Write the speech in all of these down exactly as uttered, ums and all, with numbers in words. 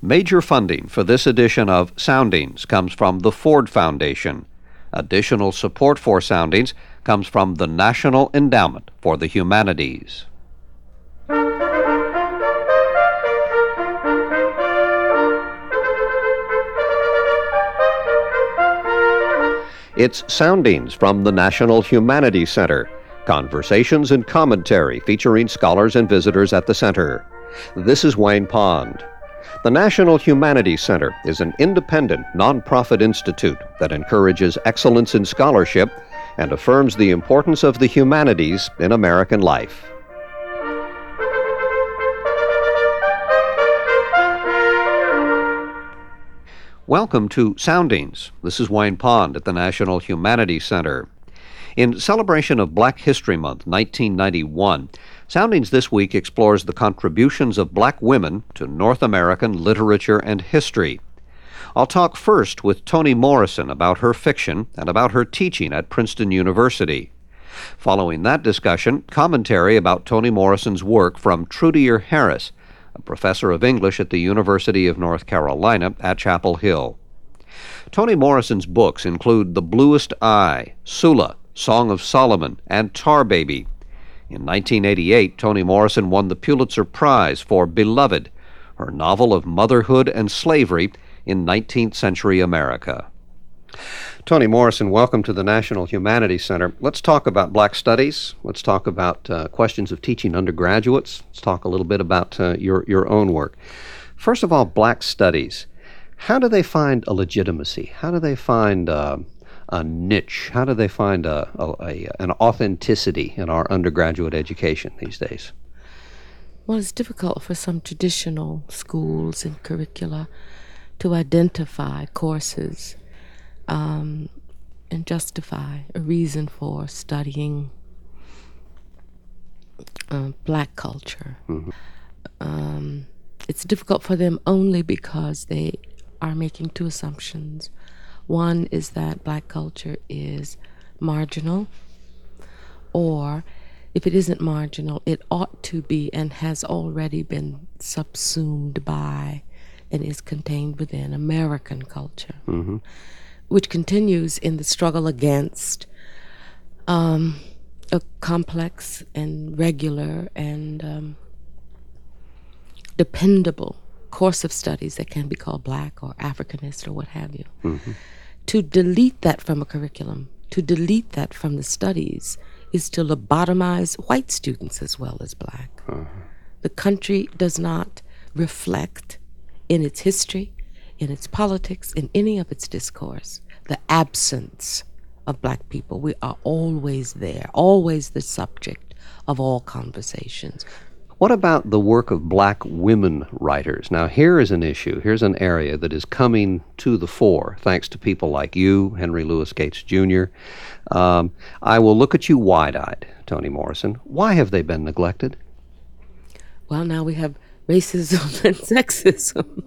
Major funding for this edition of Soundings comes from the Ford Foundation. Additional support for Soundings comes from the National Endowment for the Humanities. It's Soundings from the National Humanities Center. Conversations and commentary featuring scholars and visitors at the center. This is Wayne Pond. The National Humanities Center is an independent, nonprofit institute that encourages excellence in scholarship and affirms the importance of the humanities in American life. Welcome to Soundings. This is Wayne Pond at the National Humanities Center. In celebration of Black History Month nineteen ninety-one, Soundings this week explores the contributions of black women to North American literature and history. I'll talk first with Toni Morrison about her fiction and about her teaching at Princeton University. Following that discussion, commentary about Toni Morrison's work from Trudier Harris, a professor of English at the University of North Carolina at Chapel Hill. Toni Morrison's books include The Bluest Eye, Sula, Song of Solomon, and Tar Baby. In nineteen eighty-eight, Toni Morrison won the Pulitzer Prize for Beloved, her novel of motherhood and slavery in nineteenth century America. Toni Morrison, welcome to the National Humanities Center. Let's talk about Black Studies. Let's talk about uh, questions of teaching undergraduates. Let's talk a little bit about uh, your, your own work. First of all, Black Studies. How do they find a legitimacy? How do they find uh, a niche? How do they find a, a, a, an authenticity in our undergraduate education these days? Well, it's difficult for some traditional schools and curricula to identify courses um, and justify a reason for studying uh, black culture. Mm-hmm. Um, it's difficult for them only because they are making two assumptions. One is that black culture is marginal, or if it isn't marginal, it ought to be and has already been subsumed by and is contained within American culture, mm-hmm. which continues in the struggle against um, a complex and regular and um, dependable course of studies that can be called black or Africanist or what have you. Mm-hmm. To delete that from a curriculum, to delete that from the studies, is to lobotomize white students as well as black. Uh-huh. The country does not reflect in its history, in its politics, in any of its discourse, the absence of black people. We are always there, always the subject of all conversations. What about the work of black women writers? Now, here is an issue. Here's an area that is coming to the fore, thanks to people like you, Henry Louis Gates Junior Um, I will look at you wide-eyed, Toni Morrison. Why have they been neglected? Well, now we have racism and sexism.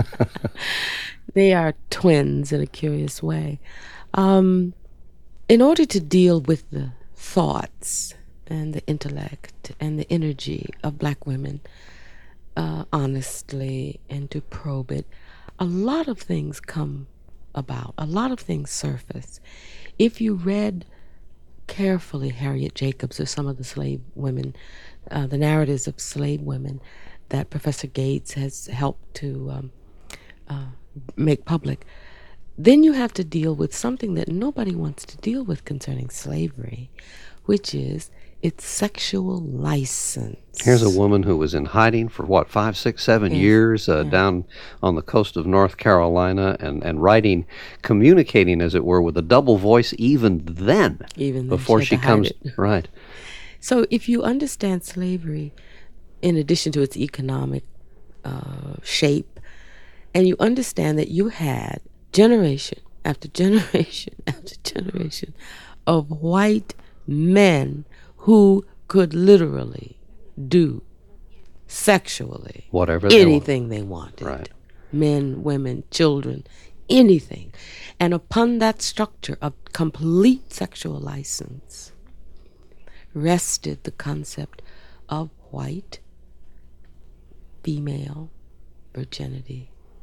They are twins in a curious way. Um, in order to deal with the thoughts and the intellect and the energy of black women uh, honestly and to probe it, a lot of things come about, a lot of things surface. If you read carefully Harriet Jacobs or some of the slave women, uh, the narratives of slave women that Professor Gates has helped to um, uh, make public, then you have to deal with something that nobody wants to deal with concerning slavery, which is its sexual license. Here's a woman who was in hiding for, what, five, six, seven yes. years uh, yeah. down on the coast of North Carolina and, and writing, communicating, as it were, with a double voice even then, even then before she, she comes. Right. So if you understand slavery, in addition to its economic uh, shape, and you understand that you had generation after generation after generation of white men who could literally do sexually whatever anything they, they wanted. Right. Men, women, children, anything. And upon that structure of complete sexual license rested the concept of white female virginity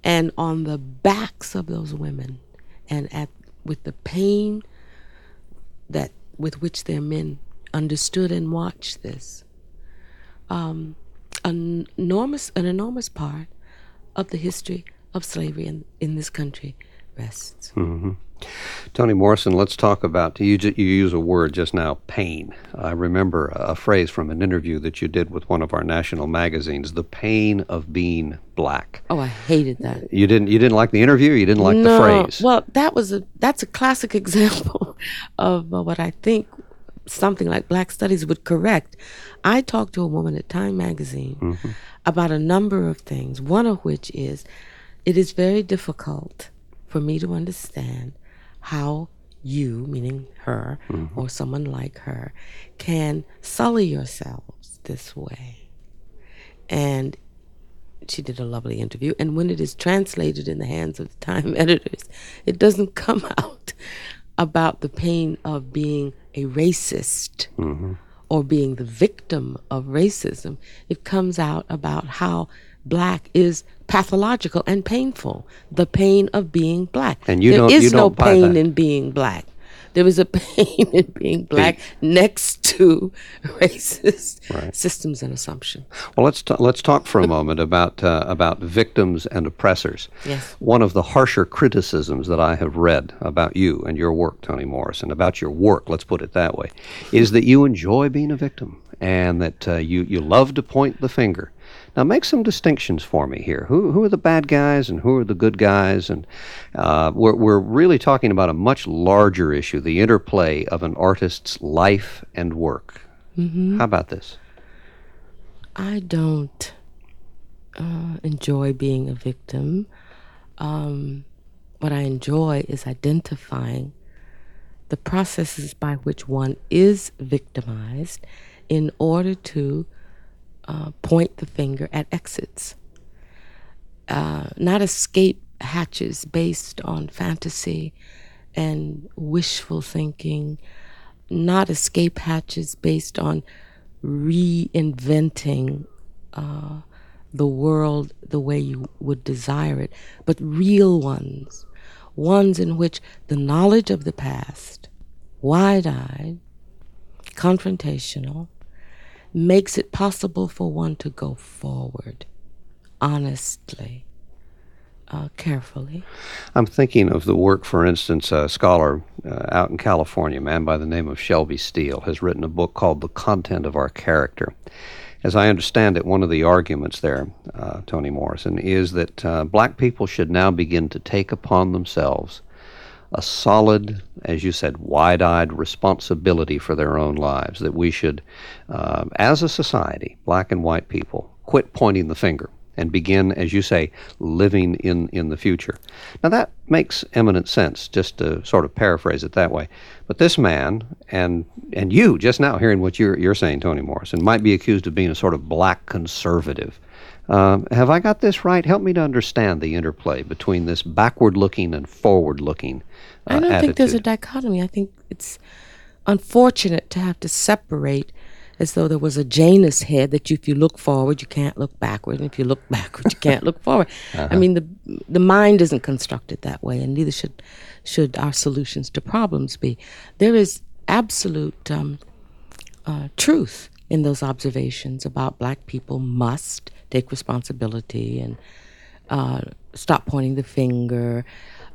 And on the backs of those women, and at with the pain that with which their men understood and watched this, um, an enormous an enormous part of the history of slavery in, in this country rests. Mm-hmm. Toni Morrison, let's talk about, you, you use a word just now, pain. I remember a phrase from an interview that you did with one of our national magazines, the pain of being black. Oh, I hated that. You didn't you didn't like the interview? You didn't like no, the phrase? Well, that was a that's a classic example of uh, what I think something like Black Studies would correct. I talked to a woman at Time magazine mm-hmm. about a number of things, one of which is it is very difficult for me to understand how you, meaning her, mm-hmm. or someone like her, can sully yourselves this way. And she did a lovely interview, and when it is translated in the hands of the Time editors, it doesn't come out about the pain of being a racist mm-hmm. or being the victim of racism. It comes out about how black is pathological and painful. The pain of being black. And you there don't, is you no don't buy pain that. in being black. There is a pain in being black next to racist right. systems and assumptions. Well, let's t- let's talk for a moment about uh, about victims and oppressors. Yes. One of the harsher criticisms that I have read about you and your work, Toni Morrison, about your work, let's put it that way, is that you enjoy being a victim and that uh, you you love to point the finger. Now, make some distinctions for me here. Who who are the bad guys and who are the good guys? And uh, we're we're really talking about a much larger issue: the interplay of an artist's life and work. Mm-hmm. How about this? I don't uh, enjoy being a victim. Um, what I enjoy is identifying the processes by which one is victimized in order to Uh, point the finger at exits, uh, not escape hatches based on fantasy and wishful thinking, not escape hatches based on reinventing uh, the world the way you would desire it, but real ones, ones in which the knowledge of the past, wide-eyed, confrontational, makes it possible for one to go forward honestly, uh, carefully. I'm thinking of the work, for instance, a scholar uh, out in California, a man by the name of Shelby Steele, has written a book called The Content of Our Character. As I understand it, one of the arguments there, uh, Toni Morrison, is that uh, black people should now begin to take upon themselves a solid, as you said, wide-eyed responsibility for their own lives, that we should, uh, as a society, black and white people, quit pointing the finger and begin, as you say, living in, in the future. Now that makes eminent sense, just to sort of paraphrase it that way. But this man, and and you, just now hearing what you're, you're saying, Toni Morrison, might be accused of being a sort of black conservative. Um, have I got this right? Help me to understand the interplay between this backward-looking and forward-looking uh, I don't attitude. think there's a dichotomy. I think it's unfortunate to have to separate as though there was a Janus head that you, if you look forward, you can't look backward, and if you look backward, you can't look forward. Uh-huh. I mean, the the mind isn't constructed that way, and neither should should our solutions to problems be. There is absolute um, uh, truth in those observations about black people must take responsibility and uh, stop pointing the finger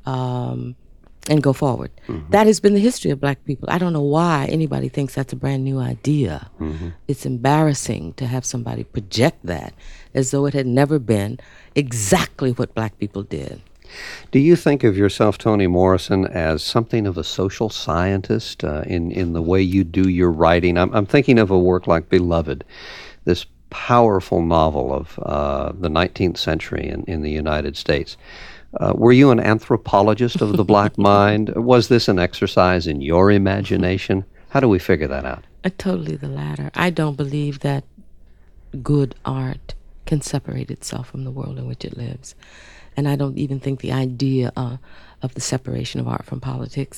um, and go forward. Mm-hmm. That has been the history of black people. I don't know why anybody thinks that's a brand new idea. Mm-hmm. It's embarrassing to have somebody project that as though it had never been exactly what black people did. Do you think of yourself, Toni Morrison, as something of a social scientist uh, in, in the way you do your writing? I'm, I'm thinking of a work like Beloved, this powerful novel of uh, the nineteenth century in, in the United States. Uh, were you an anthropologist of the black mind? Was this an exercise in your imagination? How do we figure that out? Uh, totally the latter. I don't believe that good art can separate itself from the world in which it lives. And I don't even think the idea uh, of the separation of art from politics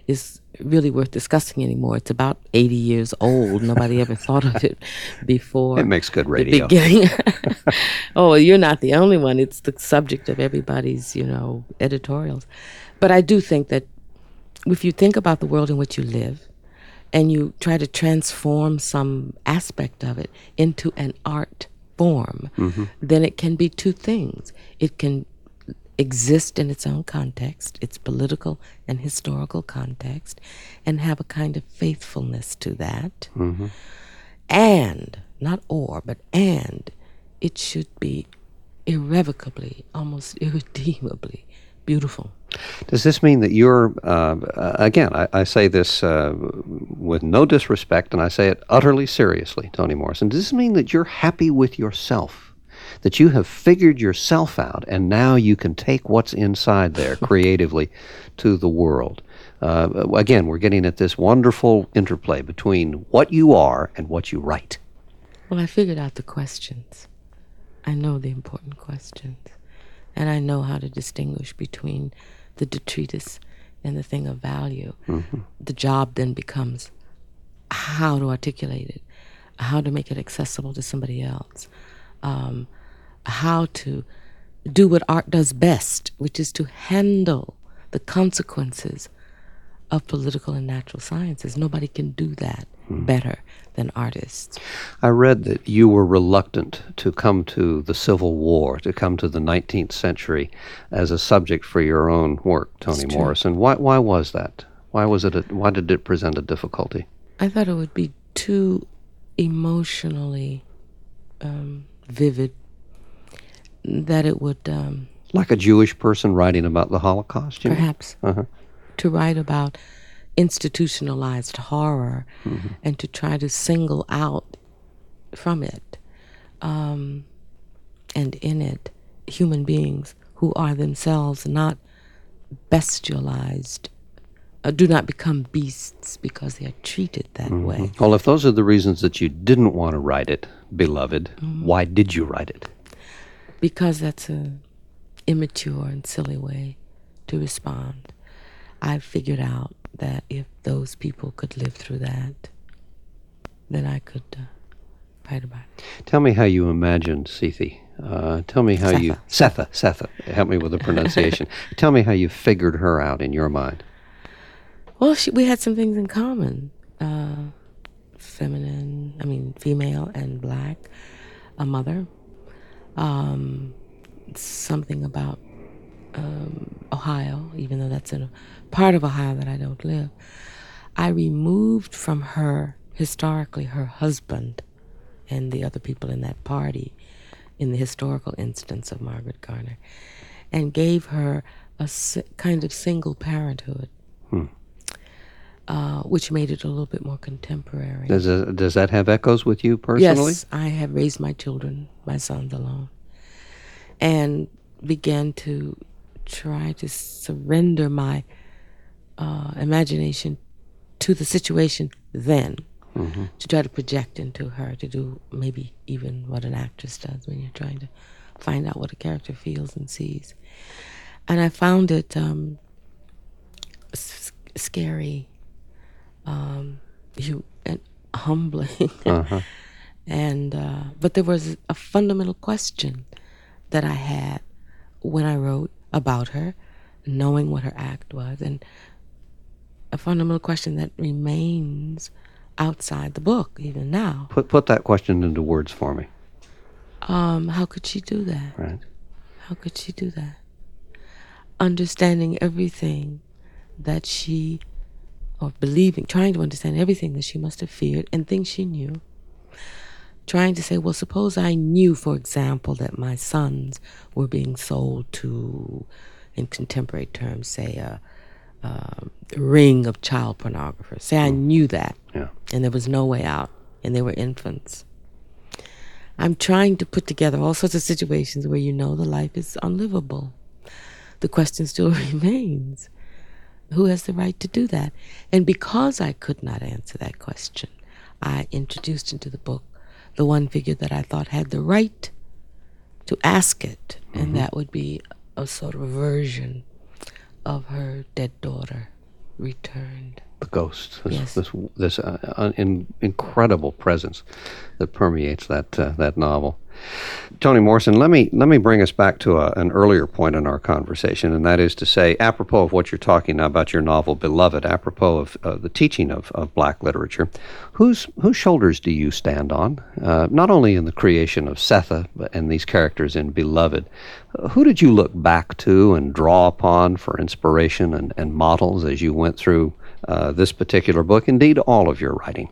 is really worth discussing anymore. It's about eighty years old. Nobody ever thought of it before. It makes good the radio. beginning. Oh, you're not the only one. It's the subject of everybody's, you know, editorials. But I do think that if you think about the world in which you live and you try to transform some aspect of it into an art form, mm-hmm. then it can be two things. It can exist in its own context, its political and historical context, and have a kind of faithfulness to that. Mm-hmm. And, not or, but and, it should be irrevocably, almost irredeemably beautiful. Does this mean that you're, uh, again, I, I say this uh, with no disrespect, and I say it utterly seriously, Toni Morrison, does this mean that you're happy with yourself? That you have figured yourself out, and now you can take what's inside there creatively to the world? Uh, again, we're getting at this wonderful interplay between what you are and what you write. Well, I figured out the questions. I know the important questions. And I know how to distinguish between the detritus and the thing of value. Mm-hmm. The job then becomes how to articulate it, how to make it accessible to somebody else, um, how to do what art does best, which is to handle the consequences of political and natural sciences. Nobody can do that hmm. better than artists. I read that you were reluctant to come to the Civil War, to come to the nineteenth century as a subject for your own work, Toni Morrison. Why why was that? Why was it a, why did it present a difficulty? I thought it would be too emotionally um, vivid, that it would um, like a Jewish person writing about the Holocaust, you perhaps. Uh-huh. To write about institutionalized horror mm-hmm. and to try to single out from it um, and in it human beings who are themselves not bestialized, uh, do not become beasts because they are treated that mm-hmm. way. Well, if those are the reasons that you didn't want to write it, beloved, mm-hmm. why did you write it? Because that's an immature and silly way to respond. I figured out that if those people could live through that, then I could uh, write about it. Tell me how you imagined Sethi. Uh, tell me how Setha. you... Setha, Setha. Help me with the pronunciation. Tell me how you figured her out in your mind. Well, she, we had some things in common. Uh, feminine, I mean, female and black. A mother. Um, something about um, Ohio, even though that's in a part of Ohio that I don't live. I removed from her, historically, her husband and the other people in that party in the historical instance of Margaret Garner, and gave her a si- kind of single parenthood, hmm. uh, which made it a little bit more contemporary. Does, a, does that have echoes with you personally? Yes, I have raised my children, my sons alone, and began to try to surrender my uh, imagination to the situation then, mm-hmm. to try to project into her, to do maybe even what an actress does when you're trying to find out what a character feels and sees. And I found it um, s- scary um, you, and humbling. uh-huh. and uh, But there was a fundamental question that I had when I wrote about her, knowing what her act was, and a fundamental question that remains outside the book even now. Put put that question into words for me. Um, how could she do that? Right. How could she do that? Understanding everything that she, or believing, trying to understand everything that she must have feared and things she knew. Trying to say, well, suppose I knew, for example, that my sons were being sold to, in contemporary terms, say, a, a ring of child pornographers. Say I knew that, yeah. and there was no way out, and they were infants. I'm trying to put together all sorts of situations where you know the life is unlivable. The question still remains, who has the right to do that? And because I could not answer that question, I introduced into the book the one figure that I thought had the right to ask it, and mm-hmm. that would be a sort of version of her dead daughter. returned. The ghost, this Yes. this, this uh, uh, in, incredible presence that permeates that uh, that novel. Toni Morrison, let me let me bring us back to a, an earlier point in our conversation, and that is to say, apropos of what you're talking now about your novel Beloved, apropos of uh, the teaching of, of black literature, whose whose shoulders do you stand on? Uh, not only in the creation of Sethe but and these characters in Beloved, uh, who did you look back to and draw upon for inspiration and, and models as you went through uh, this particular book, indeed all of your writing?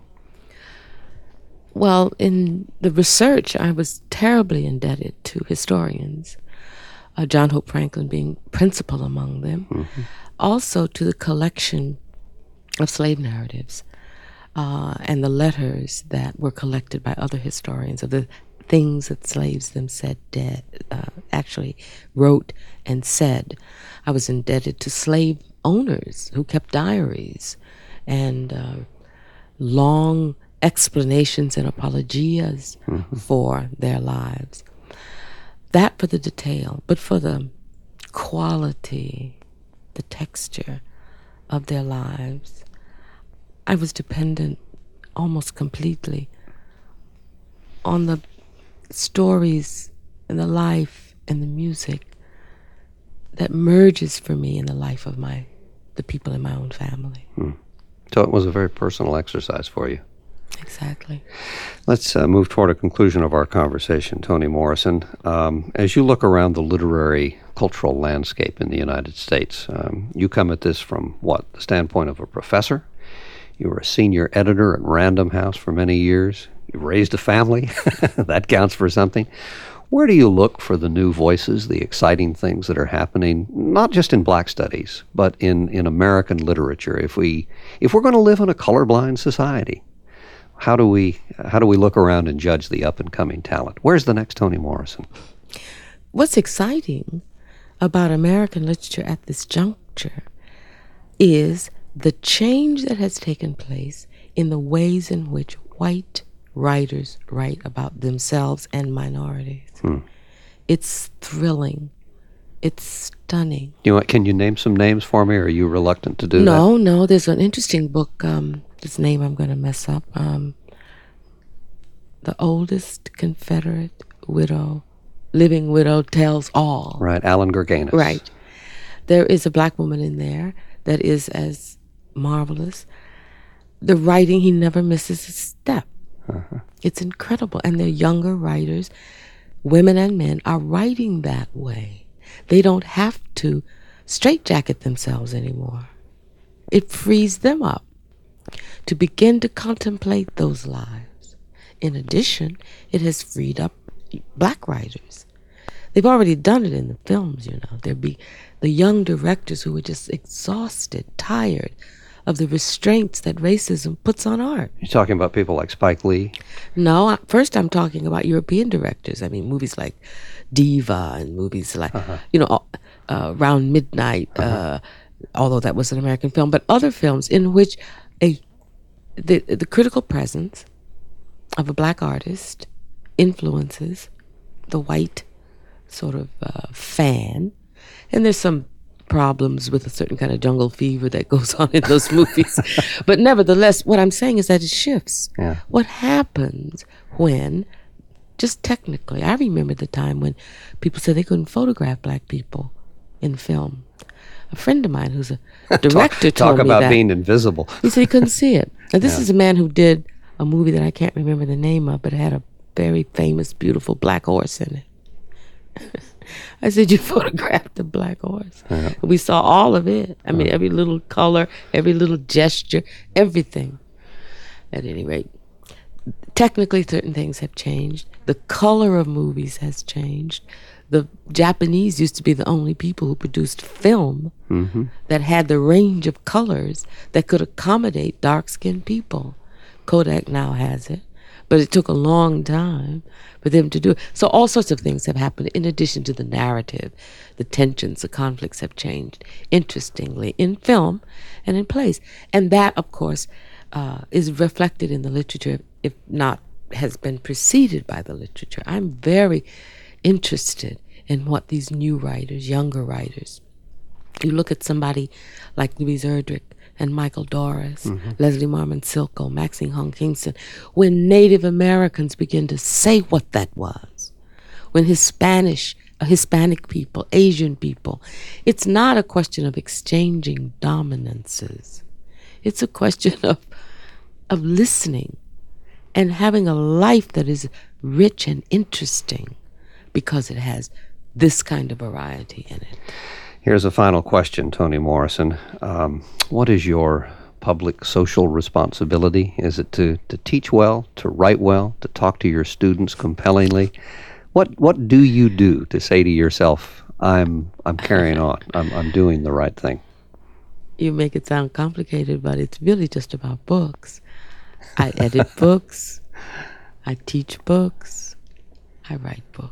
Well, in the research, I was terribly indebted to historians, uh, John Hope Franklin being principal among them, mm-hmm. also to the collection of slave narratives uh, and the letters that were collected by other historians of the things that slaves them said, dead, uh, actually wrote and said. I was indebted to slave owners who kept diaries and uh, long explanations and apologias mm-hmm. for their lives. That for the detail, but for the quality, the texture of their lives, I was dependent almost completely on the stories and the life and the music that merges for me in the life of my the people in my own family. Hmm. So it was a very personal exercise for you. Exactly. Let's uh, move toward a conclusion of our conversation, Toni Morrison. Um, as you look around the literary, cultural landscape in the United States, um, you come at this from what? The standpoint of a professor? You were a senior editor at Random House for many years. You raised a family. That counts for something. Where do you look for the new voices, the exciting things that are happening, not just in black studies, but in, in American literature? If we if we're going to live in a colorblind society, how do we how do we look around and judge the up and coming talent? Where's the next Toni Morrison? What's exciting about American literature at this juncture is the change that has taken place in the ways in which white writers write about themselves and minorities. Hmm. It's thrilling. It's stunning. You know, can you name some names for me, or are you reluctant to do no, that? No, no. There's an interesting book, um, this name I'm going to mess up. Um, the oldest Confederate widow, living widow tells all. Right, Allen Gurganus. Right. There is a black woman in there that is as marvelous. The writing, he never misses a step. Uh-huh. It's incredible. And the younger writers, women and men, are writing that way. They don't have to straitjacket themselves anymore. It frees them up to begin to contemplate those lives. In addition, it has freed up black writers. They've already done it in the films, you know. There'd be the young directors who are just exhausted, tired of the restraints that racism puts on art. You're talking about people like Spike Lee? No, first I'm talking about European directors. I mean, movies like Diva and movies like, uh-huh. you know, uh, Around Midnight, uh-huh. uh, although that was an American film, but other films in which a the, the critical presence of a black artist influences the white sort of uh, fan. And there's some problems with a certain kind of jungle fever that goes on in those movies. But nevertheless, what I'm saying is that it shifts. Yeah. What happens when, just technically, I remember the time when people said they couldn't photograph black people in film. A friend of mine who's a director talk, told talk me that. Talk about being invisible. He said he couldn't see it. And this yeah. is a man who did a movie that I can't remember the name of, but it had a very famous, beautiful black horse in it. I said, you photographed the black horse. Yeah. We saw all of it. I mean, every little color, every little gesture, everything. At any rate, technically certain things have changed. The color of movies has changed. The Japanese used to be the only people who produced film mm-hmm. that had the range of colors that could accommodate dark-skinned people. Kodak now has it, but it took a long time for them to do it. So all sorts of things have happened in addition to the narrative. The tensions, the conflicts have changed, interestingly, in film and in plays. And that, of course, uh, is reflected in the literature, if not has been preceded by the literature. I'm very interested in what these new writers, younger writers, you look at somebody like Louise Erdrich, and Michael Doris, mm-hmm. Leslie Marmon Silko, Maxine Hong Kingston, when Native Americans begin to say what that was, when Hispanic, uh, Hispanic people, Asian people, it's not a question of exchanging dominances. It's a question of, of listening and having a life that is rich and interesting because it has this kind of variety in it. Here's a final question, Toni Morrison. Um, what is your public social responsibility? Is it to, to teach well, to write well, to talk to your students compellingly? What what do you do to say to yourself, I'm I'm carrying on, I'm I'm doing the right thing? You make it sound complicated, but it's really just about books. I edit books, I teach books, I write books.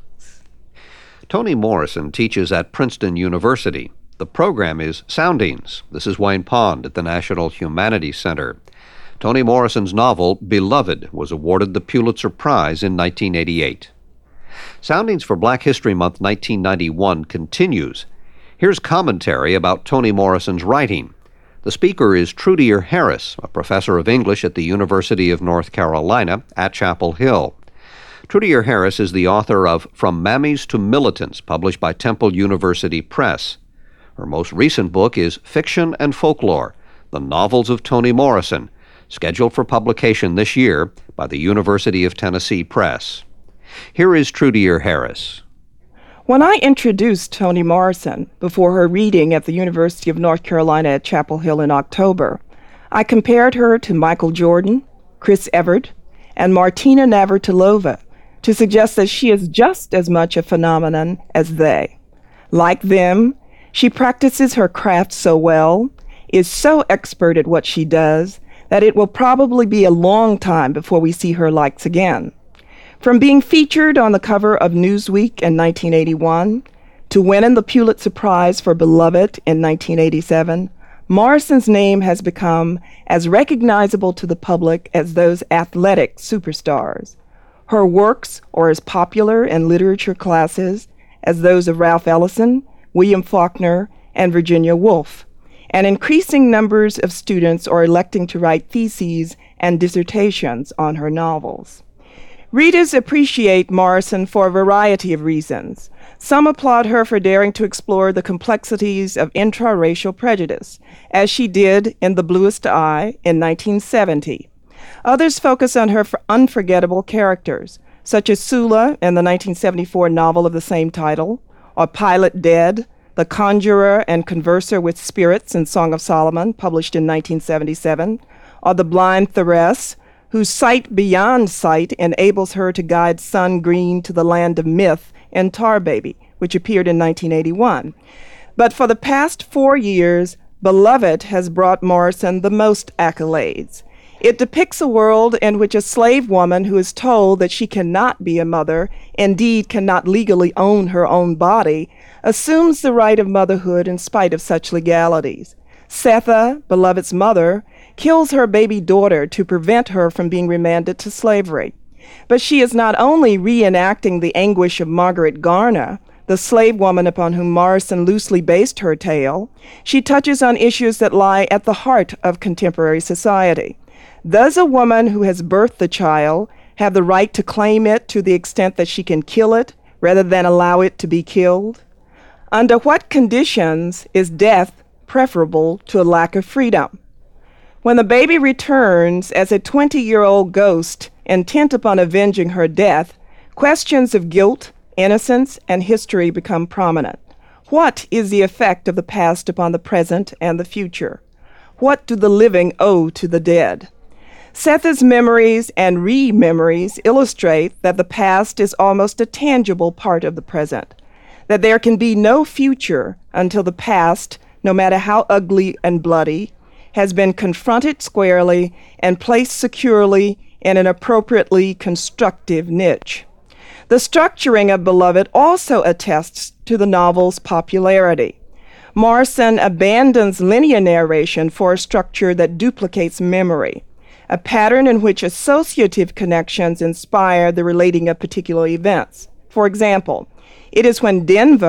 Toni Morrison teaches at Princeton University. The program is Soundings. This is Wayne Pond at the National Humanities Center. Toni Morrison's novel, Beloved, was awarded the Pulitzer Prize in nineteen eighty-eight. Soundings for Black History Month nineteen ninety-one continues. Here's commentary about Toni Morrison's writing. The speaker is Trudier Harris, a professor of English at the University of North Carolina at Chapel Hill. Trudier Harris is the author of From Mammies to Militants, published by Temple University Press. Her most recent book is Fiction and Folklore, The Novels of Toni Morrison, scheduled for publication this year by the University of Tennessee Press. Here is Trudier Harris. When I introduced Toni Morrison before her reading at the University of North Carolina at Chapel Hill in October, I compared her to Michael Jordan, Chris Evert, and Martina Navratilova, to suggest that she is just as much a phenomenon as they. Like them, she practices her craft so well, is so expert at what she does, that it will probably be a long time before we see her likes again. From being featured on the cover of Newsweek in nineteen eighty-one, to winning the Pulitzer Prize for Beloved in nineteen eighty-seven, Morrison's name has become as recognizable to the public as those athletic superstars. Her works are as popular in literature classes as those of Ralph Ellison, William Faulkner, and Virginia Woolf, and increasing numbers of students are electing to write theses and dissertations on her novels. Readers appreciate Morrison for a variety of reasons. Some applaud her for daring to explore the complexities of intra-racial prejudice, as she did in The Bluest Eye in nineteen seventy. Others focus on her unforgettable characters, such as Sula in the nineteen seventy-four novel of the same title, or Pilot Dead, the conjurer and converser with spirits in Song of Solomon, published in nineteen seventy-seven, or the blind Therese, whose sight beyond sight enables her to guide Sun Green to the land of myth in Tar Baby, which appeared in nineteen eighty-one. But for the past four years, Beloved has brought Morrison the most accolades. It depicts a world in which a slave woman who is told that she cannot be a mother, indeed cannot legally own her own body, assumes the right of motherhood in spite of such legalities. Setha, Beloved's mother, kills her baby daughter to prevent her from being remanded to slavery. But she is not only reenacting the anguish of Margaret Garner, the slave woman upon whom Morrison loosely based her tale, she touches on issues that lie at the heart of contemporary society. Does a woman who has birthed the child have the right to claim it to the extent that she can kill it rather than allow it to be killed? Under what conditions is death preferable to a lack of freedom? When the baby returns as a twenty-year-old ghost intent upon avenging her death, questions of guilt, innocence, and history become prominent. What is the effect of the past upon the present and the future? What do the living owe to the dead? Setha's memories and re-memories illustrate that the past is almost a tangible part of the present, that there can be no future until the past, no matter how ugly and bloody, has been confronted squarely and placed securely in an appropriately constructive niche. The structuring of Beloved also attests to the novel's popularity. Morrison abandons linear narration for a structure that duplicates memory, a pattern in which associative connections inspire the relating of particular events. For example, it is when Denver,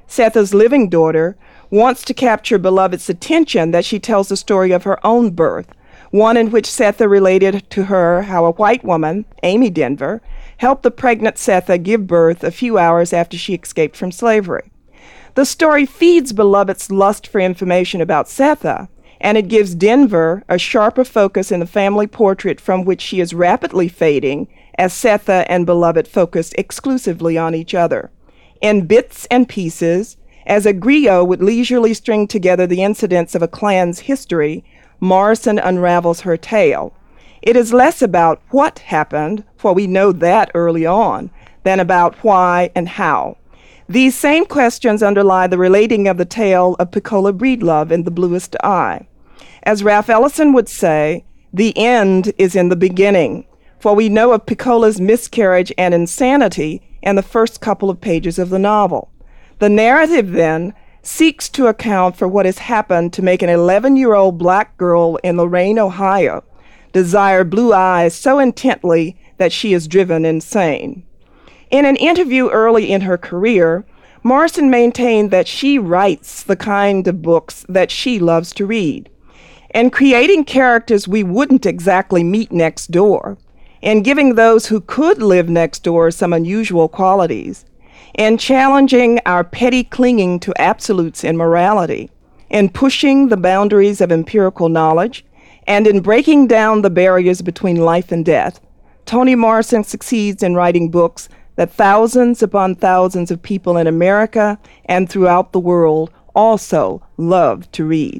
Setha's living daughter, wants to capture Beloved's attention that she tells the story of her own birth, one in which Setha related to her how a white woman, Amy Denver, helped the pregnant Setha give birth a few hours after she escaped from slavery. The story feeds Beloved's lust for information about Setha, and it gives Denver a sharper focus in the family portrait from which she is rapidly fading as Setha and Beloved focused exclusively on each other. In bits and pieces, as a griot would leisurely string together the incidents of a clan's history, Morrison unravels her tale. It is less about what happened, for we know that early on, than about why and how. These same questions underlie the relating of the tale of Pecola Breedlove in The Bluest Eye. As Ralph Ellison would say, the end is in the beginning, for we know of Pecola's miscarriage and insanity in the first couple of pages of the novel. The narrative, then, seeks to account for what has happened to make an eleven-year-old black girl in Lorain, Ohio, desire blue eyes so intently that she is driven insane. In an interview early in her career, Morrison maintained that she writes the kind of books that she loves to read. In creating characters we wouldn't exactly meet next door, in giving those who could live next door some unusual qualities, in challenging our petty clinging to absolutes in morality, in pushing the boundaries of empirical knowledge, and in breaking down the barriers between life and death, Toni Morrison succeeds in writing books that thousands upon thousands of people in America and throughout the world also love to read.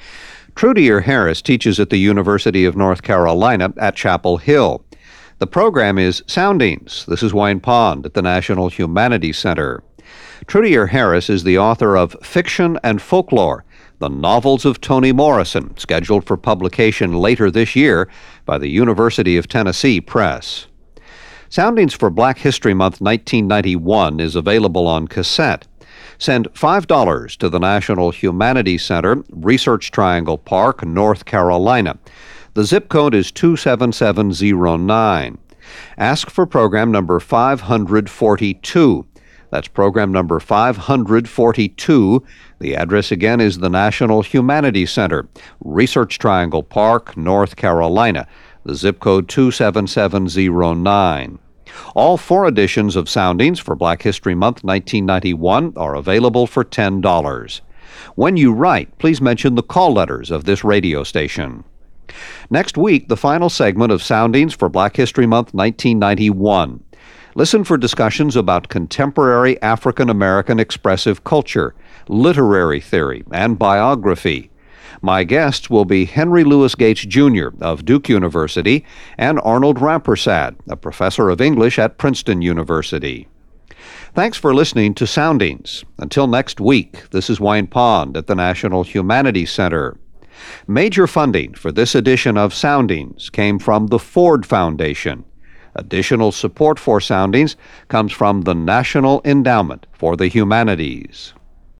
Trudier Harris teaches at the University of North Carolina at Chapel Hill. The program is Soundings. This is Wayne Pond at the National Humanities Center. Trudier Harris is the author of Fiction and Folklore, the novels of Toni Morrison, scheduled for publication later this year by the University of Tennessee Press. Soundings for Black History Month nineteen ninety-one is available on cassette. Send five dollars to the National Humanities Center, Research Triangle Park, North Carolina. The zip code is two seven seven zero nine. Ask for program number five hundred forty-two. That's program number five hundred forty-two. The address again is the National Humanities Center, Research Triangle Park, North Carolina. The zip code two seven seven zero nine. All four editions of Soundings for Black History Month nineteen ninety-one are available for ten dollars. When you write, please mention the call letters of this radio station. Next week, the final segment of Soundings for Black History Month nineteen ninety-one. Listen for discussions about contemporary African American expressive culture, literary theory, and biography. My guests will be Henry Louis Gates, Junior of Duke University and Arnold Rampersad, a professor of English at Princeton University. Thanks for listening to Soundings. Until next week, this is Wayne Pond at the National Humanities Center. Major funding for this edition of Soundings came from the Ford Foundation. Additional support for Soundings comes from the National Endowment for the Humanities.